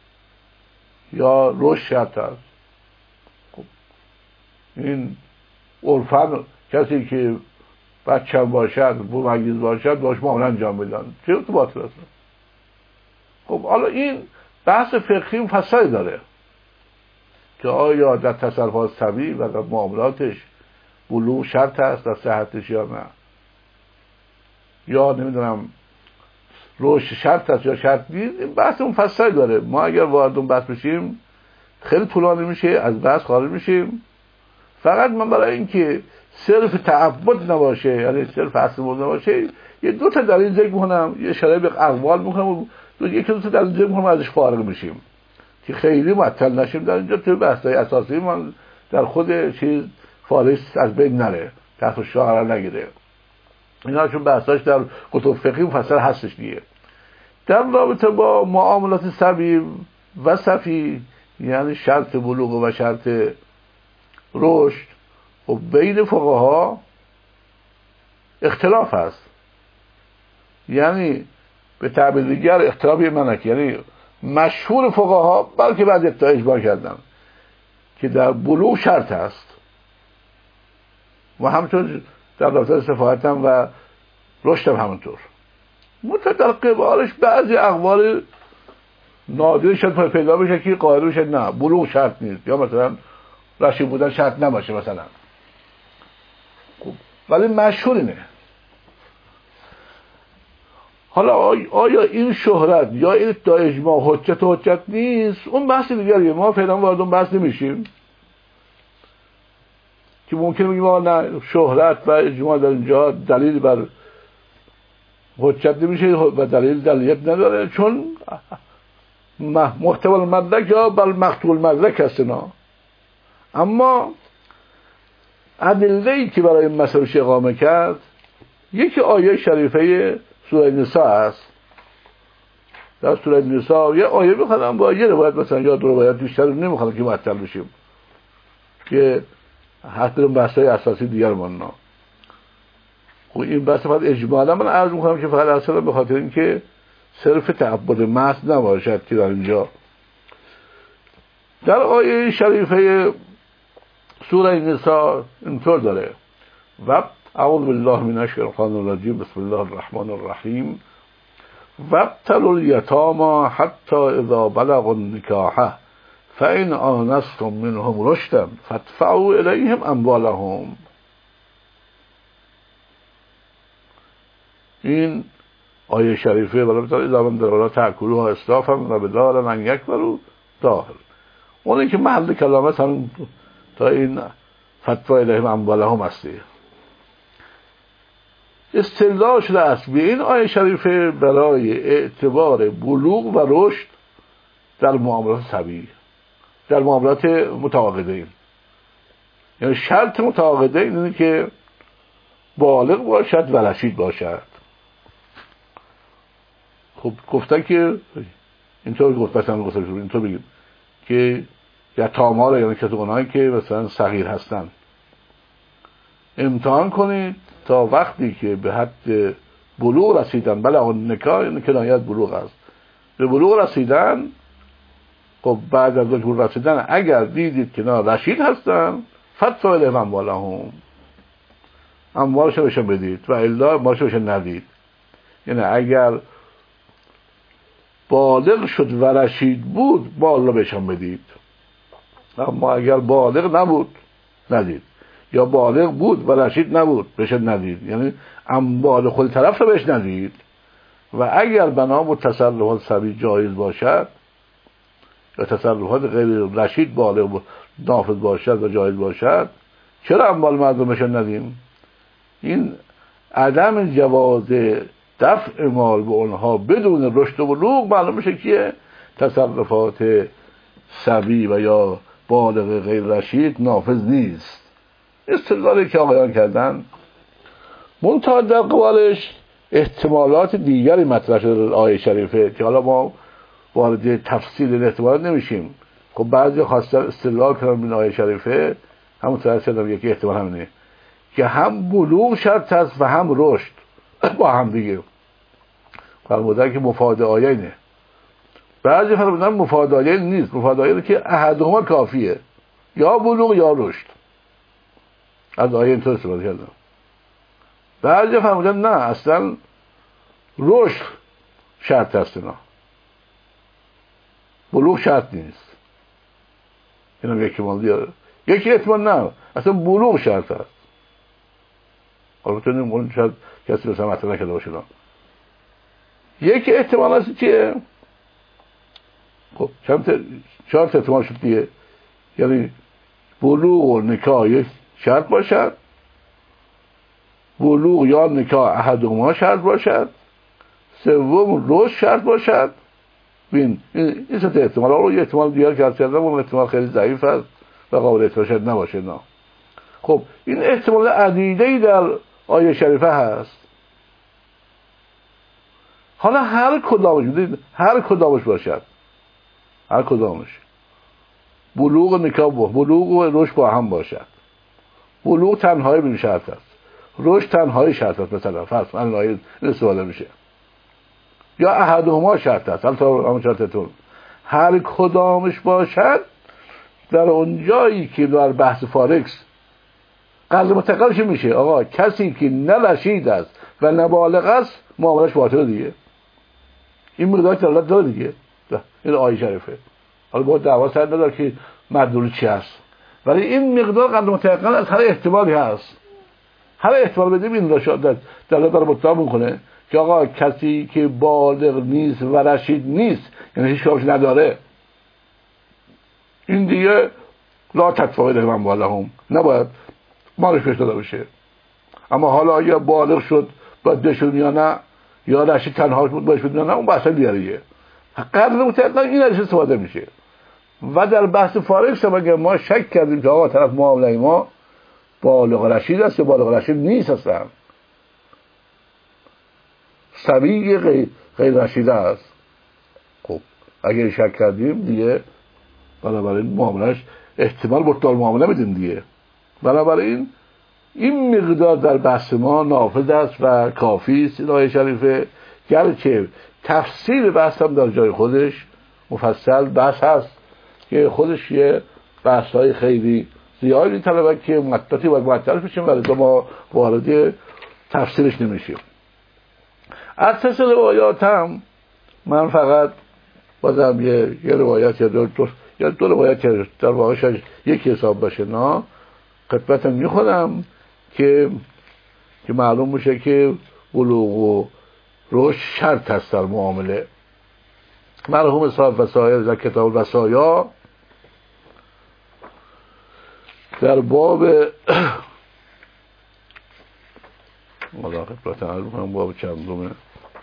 [SPEAKER 1] یا رشد شرط است؟ خب این عرفاً کسی که بچه باشد، ممیز باشد، باش معامله انجام بدن، چه تو باطل است؟ خب حالا این بحث فقهی مفصلی داره که آیا در تصرفات صبی و در معاملاتش بلوغ شرط است در صحتش یا نه. یا نمیدونم رشد شرط است یا شرط نیست، این بحث مفصل داره. ما اگر وارد اون بحث بشیم خیلی طولانی میشه، از بحث خارج میشیم. فقط من برای اینکه صرف تعبد نباشه، یعنی صرف اصل نباشه، یه دو تا دلیل ذکر میکنم، یه اشاره به اقوال میکنم و یکی دو تا دلیل ذکر میکنم، ازش فارغ میشیم که خیلی معطل نشیم در اینجا. تو بحث‌های اساسی من در خود چیز فارغ از بین نره، تحت شعار نگیره. اینا چون بحثاش در کتب فقهی مفصل هستش دیگه. در رابطه با معاملات صبی و صفی، یعنی شرط بلوغ و شرط رشد، و بین فقها اختلاف هست. یعنی به تعبیر دیگر اختلاف منکی، یعنی مشهور فقها بلکه بعضی تا اجماع کردن که در بلوغ شرط است و همچنین در رابطه سفاحت هم و رشد هم همونطور. در قبالش بعضی اقوال نادر شد پیدا بشه که قائل بشه نه بلوغ شرط نیست، یا مثلا رشید بودن شرط نباشه مثلا. خب ولی مشهور اینه. حالا آیا این شهرت یا این ادعا اجماع حجت نیست، اون بحث دیگریه. ما فعلا وارد اون بحث نمیشیم که ممکنه بگیم ما نه شهرت و اجماع در اینجا دلیل بر حجت نمیشه و دلیلیت نداره، چون محتوى المدرک یا بل مقطوع المدرک هست اینا. اما ادله‌ای که برای این مسئله اقامه کرد، یکی آیه شریفه سوره نساء است. در سوره نساء یه آیه بخونم با یه روایت، مثلا یا دو روایت بیشتر نمیخوام که معطل بشیم که حتی اون بحث‌های اساسی دیگر مانا. خب این بحث فقط اجمالا من عرض می‌کنم که فقط اصلا به خاطر اینکه صرف تعبد محض نباشد که در اینجا در آیه شریفه سوره نساء اینطور داره: و اعوذ بالله من الشیطان الرجیم بسم الله الرحمن الرحیم وابتلوا الیتامی حتی اذا بلغوا النکاح فإن آنستم منهم رشدا فادفعوا الیهم اموالهم. این آیه شریفه برای مثال ادامه داره: تأکلوها اسرافا و بدارا ان یکبروا داخل. اونی که محل کلامت هم تا این فتوا الیهم اموالهم هستی. استدلال شده است به این آیه شریفه برای اعتبار بلوغ و رشد در معاملات صبی، در معاملات متعاقدین. یعنی شرط متعاقدین اینه که بالغ باشد و رشید باشد. خب گفتن که اینطور اینطور بگیم که یتاما رو، یعنی کسی اونایی که مثلا صغیر هستن، امتحان کنید تا وقتی که به حد بلوغ رسیدن، بله اون نکاح یعنی کنایت بلوغ است، به بلوغ رسیدن. خب بعد از بلوغ رسیدن اگر دیدید که نه رشید هستن، فادفعوا الیهم اموالهم، اموالشو بهشون بدید، و الا مالشو بهشون ندید. یعنی اگر بالغ شد و رشید بود مال رو بهشون بدید، اما اگر بالغ نبود ندید، یا بالغ بود و رشید نبود بهشون ندید، یعنی اموال خود طرف رو بهش ندید. و اگر بنا به تصرفات صبی جایز باشد یا تصرفات غیر رشید بالغ نافذ باشد و جایز باشد، چرا اموال مردم بهشون ندیم؟ این عدم جواز دفع مال به اونها بدون رشد و بلوغ معلوم میشه که تصرفات صبی و یا بالغ غیر رشید نافذ نیست. استدلالی که آقایان کردن منتها در قبالش احتمالات دیگری مطرح شده در آیه شریفه که حالا ما وارد تفصیل احتمالات نمیشیم. خب بعضی خواستن استدلال کردن این آیه شریفه، همون طرح شدم یکی احتمال همینه که هم بلوغ شرط هست و هم رشد با هم دیگه. فرمودن که مفاد آیه اینه. بعضی فرمودن مفاد آیه نیست، مفاد آیه که احدهما کافیه، یا بلوغ یا رشد. از آیه اینطور استفاده کردن. بعضی فرمودن نه اصلا رشد شرط هست، نه بلوغ شرط نیست. اینم یکی احتمال دیاره. یکی احتمال نه اصلا بلوغ شرط هست. حالا تو نمی‌دونم شاید کسی مثلا مطرح نکرده باشه. یک احتمال هست که خب چهار تا احتمال شد دیگه، یعنی بلوغ و نکاح یک شرط باشد، بلوغ یا نکاح احدهما شرط باشد، سوم رشد شرط باشد. این سه احتمال رو یه احتمال دیگر که کردم اون احتمال خیلی ضعیف است و قابل اعتماد نباشه. نه خب این احتمال عدیده‌ای در آیه شریفه هست. حالا هر کدامش باشد، هر کدامش بلوغ و نکاح بلوغ و رشد با هم باشد، بلوغ تنهایی به شرط است، رشد تنهایی شرط است، مثلا فرض کن آیه استفاده میشه، یا احدهما شرط است، همون شرطتون هر کدامش باشد، در اون جایی که در بحث فارکس قضا متقلش میشه آقا کسی که نه رشید است و نه بالغ است معاملش باطل دیگه. این مقدار دلالت داره دیگه این آیه شریفه. حالا با دعوا سر نداره که مدلول چی هست، ولی این مقدار قدر متقل از هر احتمالی هست. هر احتمال بدیم این را شاید دلالت داره مطلق میکنه که آقا کسی که بالغ نیست و رشید نیست، یعنی هیچ کارش نداره، این دیگه لا تتفاوت من بالهم، نباید مالش پیش داده بشه. اما حالا اگه بالغ شد باید بشون یا نه، یا رشید تنهاش بود باید یا نه، اون بحث دیگریه. قدر متقل این ازش استفاده میشه. و در بحث فارکس هم اگه ما شک کردیم که آقا طرف معامله ما بالغ رشید است یا بالغ رشید نیست، اصلا صبی غیر رشیده است، خب اگه شک کردیم دیگه بنابراین معاملش احتمال بطلان معامله میدیم دیگه. بنابراین این مقدار در بحث ما نافذ است و کافی است این آیه شریفه، گرچه تفصیل بحث هم در جای خودش مفصل بحث هست که خودش یه بحث‌های خیلی زیادی طلبه که مدتی باید معطل بشیم ولی ما وارد تفصیلش نمیشیم. از سلسله روایات هم من فقط بازم یه روایت یا دو روایت که در واقعش یکی حساب باشه نه خدمتم میخونم که معلوم میشه که بلوغ و رشد شرط هست در معامله. مرحوم صاحب وصایا در کتاب وصایا در باب الله خدمتم باب چندمه،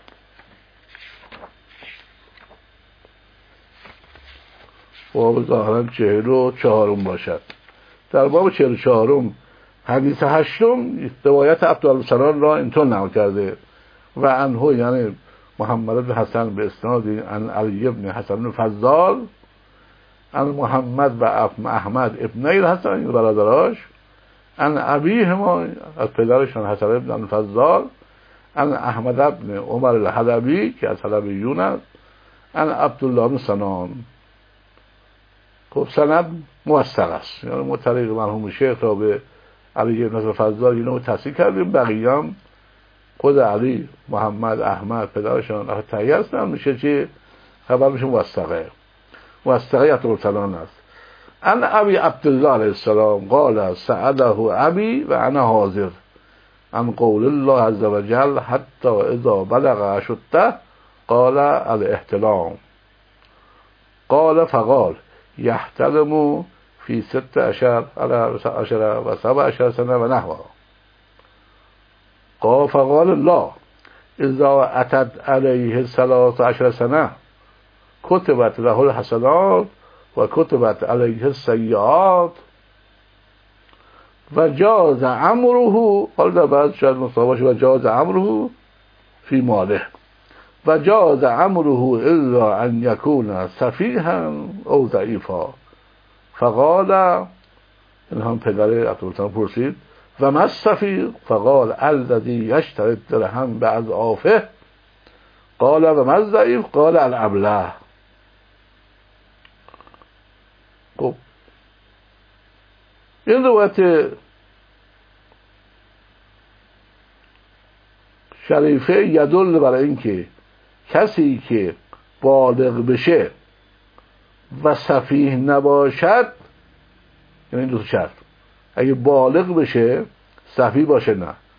[SPEAKER 1] باب ظاهرا 44 باشد، در باب 44 حدیث 8 روایت عبدالسلام را اینطور نقل کرده و عنه یعنی محمد بن حسن به اسناد عن علی بن حسن بن فضال عن محمد و احمد ابن الحسن این برادراش عن ابیهما از پدرشان حسن بن فضال عن احمد بن عمر الحلبی که از حلبیون است عن عبدالله بن سنان. خب سند موثق است، یعنی مطریق مرحوم شیخ را به علی بن فضال اینو تصحیح کردیم، بقیه هم خود علی محمد احمد پدرشان تهیه هستن، میشه چی خبر میشه موثقه عبدالسلام است. ان ابی عبدالله علیه السلام قال سأله ابی و انا حاضر عن قول الله عز وجل حتی اذا بلغ اشده قال الاحتلام قال فقال يحتلم في 16 و 17 سنه و نحوه قال فقال الله اذا اتت عليه 13 سنه كتبت له الحسنات و كتبت عليه السيئات و جاز امره، حالا بعد شاید مصابش و جاز امره فی ماله و جاز امره الا ان یکون سفیها او ضعیفا. فقال این هم پدر عبدالسلام پرسید و ما السفیه؟ فقال الذی یشتری الدرهم باضعافه. قال و ما الضعیف؟ قال الابله. خب این روایت شریفه یدل برای اینکه کسی که بالغ بشه و سفیه نباشد، یعنی این دو شرط، اگه بالغ بشه سفیه باشه نه،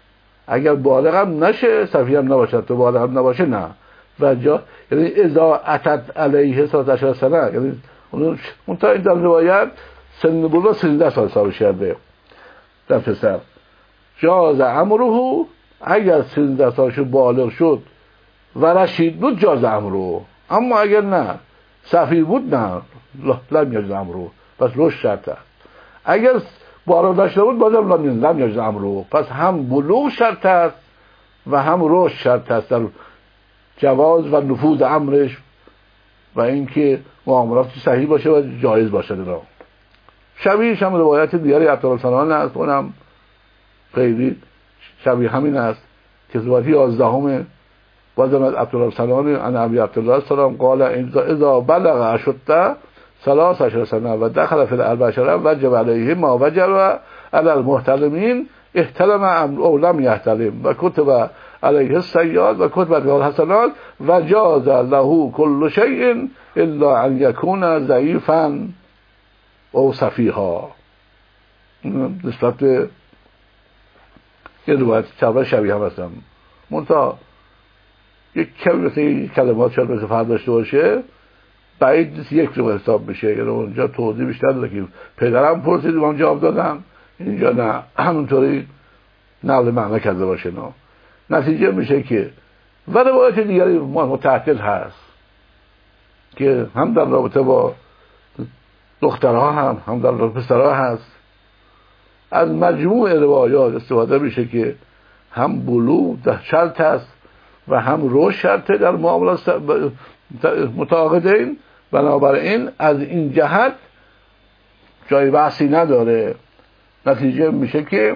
[SPEAKER 1] اگر بالغ هم نشه صفیه هم نباشد تو بالغ هم نباشه نه و جا یعنی اذا اتت علیه 13 سنه یعنی اون تا این در روایت سن بلوغ 13 سال حساب شده در پسر جاز امره اگر 13 سالش بالغ شد و رشید بود جاز امره اما اگر نه صفی بود نه لم یجز امره پس رشد شرط است اگر بالغ داشته بود بازم لم یجز امره پس هم بلوغ شرط است و هم رشد شرط است در جواز و نفوذ امرش و اینکه معاملات صحیح باشه و جایز باشه دیگه شبیهش هم روایت دیگری عبدالسلام است اونم خیلی شبیه همین است که روایت 11 بازم از عبدالسلام عن ابی عبدالله السلام قال اذا بلغ اشده 13 سنه و دخل فی الاربعه وجب علیه ما وجب علی المحتلمین احتلم او لم یحتلم و کتب علیه السیئات و کتب علیه الحسنات و جاز له کل شیء الا ان یکون ضعیفا او صفیحا نسبت به این روایت چند شبیه هم هستم منتها یک کمی مثل کلمات شاید مثل فرد داشته باشه بعید نیست یک رو حساب بشه یعنی اونجا توضیح بیشتر داره که پدرم پرسید من جواب دادم اینجا نه همونطوری نقل معنی کرده باشه نه نتیجه میشه که و روایت دیگری متعدد هست که هم در رابطه با دخترها هم در رابطه پسرها هست از مجموع روایات استفاده میشه که هم بلوغ در شرط هست و هم رشد شرطه در معاملات متعاقدین بنابراین از این جهت جای بحثی نداره نتیجه میشه که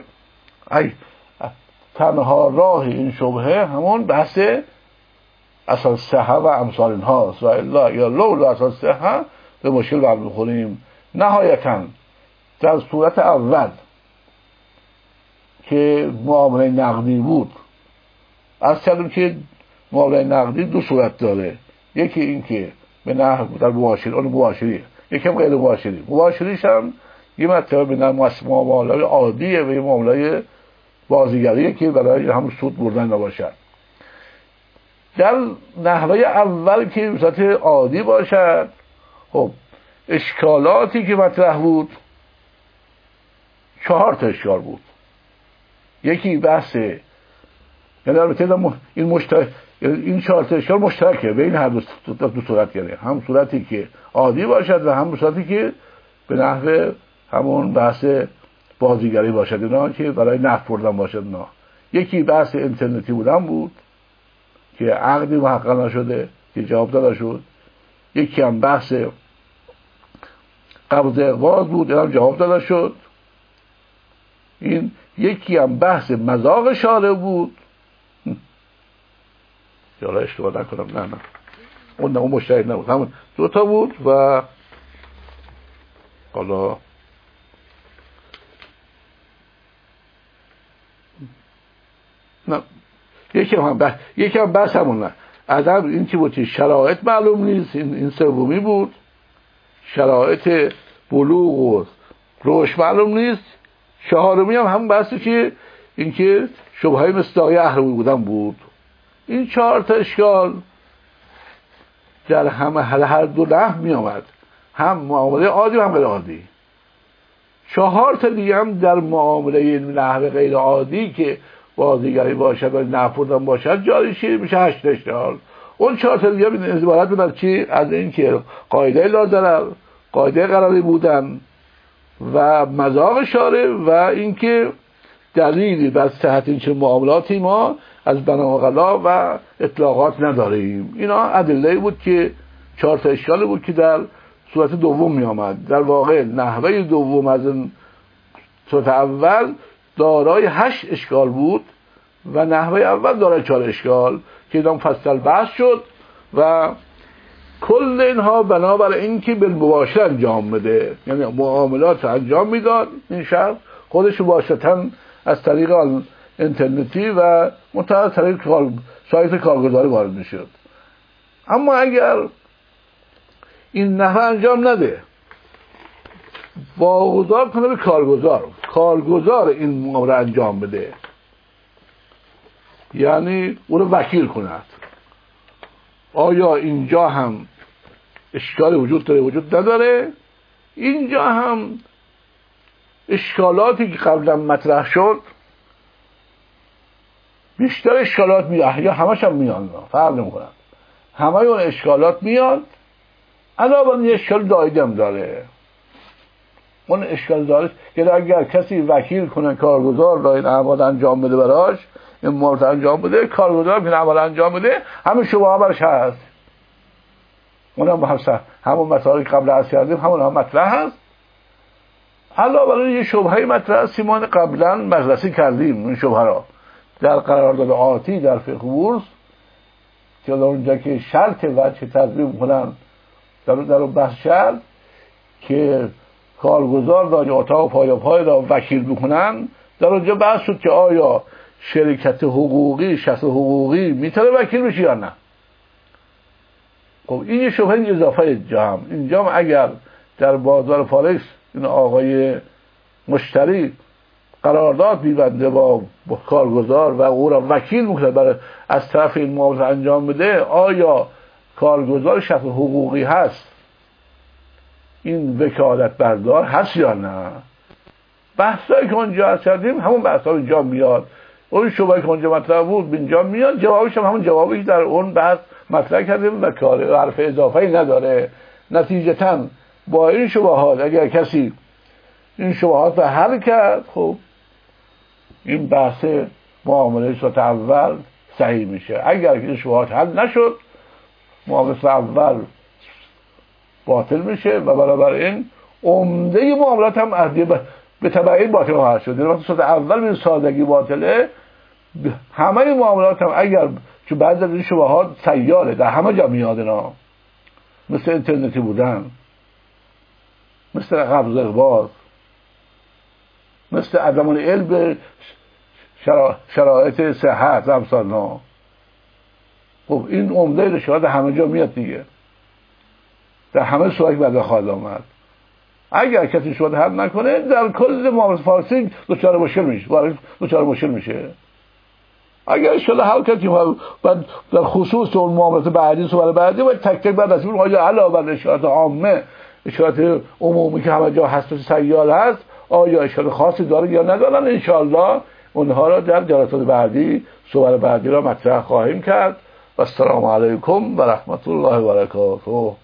[SPEAKER 1] تنها راه این شبهه همون بحث اساس صحه و امثال اینهاست و الا یا لولا اساس صحه به مشکل برمیخوریم نهایتا در صورت اول که معامله نقدی بود از کردیم که معامله نقدی دو صورت داره یکی این که به نحو در مباشری اون مباشری یکی هم غیر مباشری مباشریش هم یه مطلب به نحو معامله عادیه و یه معامله بازیگریه که برای هم سود بردن نباشد در نحوه اول که به صورت عادی باشد خب اشکالاتی که مطرح بود 4 تا اشکال بود یکی بحث یعنی البته این 4 تا اشکال مشترکه بین هر دو صورت یعنی هم صورتی که عادی باشد و هم صورتی که به نحو همون بحث بازیگری باشد اینا که برای نفع بردن باشد اینا یکی بحث اینترنتی بودن بود که عقدی محقق نشده که جواب داده شد یکی هم بحث قبض اقباض بود اینم جواب داده شد این یکی هم بحث مذاق شارع بود یالا اشتباه نکنم نه اون مشترک نبود همون 2 تا بود و حالا نه یکی هم بحث همون نه عدم این چی بود شرایط معلوم نیست این سومی بود شرایط بلوغ و رشد معلوم نیست 4می هم بحثی که اینکه شبهه مصداقی اهرمی بودن بود این 4 تا اشکال در هر دو نحو می آمد هم معامله عادی و هم غیر عادی 4 تا دیگه هم در معامله نحو غیر عادی که بازیگری باشد و نفردن باشد جاری شیر میشه 8 اشکال اون 4 تا دیگه عبارت بود چی از این که قاعده لازره قاعده قراری بودن و مذاق شارع و اینکه دلیلی بر صحت این چه معاملاتی ما از بناغلا و اطلاقات نداریم اینا ادله بود که 4 تا اشکال بود که در صورت دوم می آمد در واقع نحوه دوم از این صورت اول دارای 8 اشکال بود و نحوه اول دارای 4 اشکال که اینا مفصل بحث شد و کل اینها بنابر اینکه بالمباشر انجام بده یعنی معاملات انجام میداد این شخص خودش مباشرتاً از طریق اینترنتی و منتها از طریق سایت کارگزاری وارد میشد اما اگر این نحوه انجام نده واگذار کنه به کارگزار این معامله انجام بده یعنی او رو وکیل کند. آیا اینجا هم اشکال وجود داره وجود نداره؟ اینجا هم اشکالاتی که قبلا مطرح شد بیشتر اشکالات میاد یا همش هم میان، فرق نمی‌کنه، همه اون اشکالات میاد. علاوه یه اشکال دایدی هم داره. اون اشکال داره که اگر کسی وکیل کنه کارگزار را این اعمال انجام بده براش، این مورد انجام بده، کارگزار که اعمال انجام بده، همه شبهه برش هست. اونم همون مسائلی قبل از کردیم همون هم مطرح هست. علاوه یه شبهه مطرح سیمان قبلا مجلسی کردیم. این شبهه را در قرارداد آتی در فقه بورس که در اونجا که شرط وجه تضمین کنن در اون بحث شرط که کارگزار را اتاق پای را وکیل بکنن، در اونجا بحث شد که آیا شرکت حقوقی شخص حقوقی میتونه وکیل بشه یا نه. خب این یه شبهه اضافه اینجا هم اگر در بازار فارکس این آقای مشتری قرارداد می‌بنده با کارگزار و او را وکیل میکنه برای از طرف این معامله انجام بده، آیا کارگزار شخص حقوقی هست این وکالت بردار هست یا نه؟ بحثایی که اونجا کردیم همون بحثا اینجا میاد. اون شبهه که اونجا مطرح بود اینجا میاد، جوابش هم همون جوابی که در اون بحث مطرح کردیم و کار حرف اضافه‌ای نداره. نتیجتاً با این شبهات اگر کسی این شبهات رو حل کرد، خب این بحث معامله صورت اول صحیح میشه. اگر این شبهات حل نشد، معامله اول باطل میشه و بنابراین عمده معاملات هم به تبعین باطل خواهد شد. در صورت اول به سادگی باطله، همه معاملات هم اگر چون بعضی از این شبهات سیاله در همه جا میاد، اینا مثل اینترنتی بودن، مثل قبض اقباض، مثل عدم العلم به شرایط صحت و امثالنا. خب این عمده رشوهات همه جا میاد دیگه، در همه صورت بعد خواهد آمد. اگر کسی شده حل نکنه در کل معاملات فارسی دچار مشکل میشه. اگر شده حل کردیم بعد در خصوص اون معاملات بعدی صحبت بعدی باید تک تک بعد از اون آیا علاوه بر اشارات عامه اشارات عمومی که همه جا هست و سیال هست آیا اشاره خاصی داره یا ندارن، انشاءالله اونها را در جلسات بعدی صحبت بعدی را مطرح خواهیم کرد. و السلام علیکم و رحمت الله و برکاته.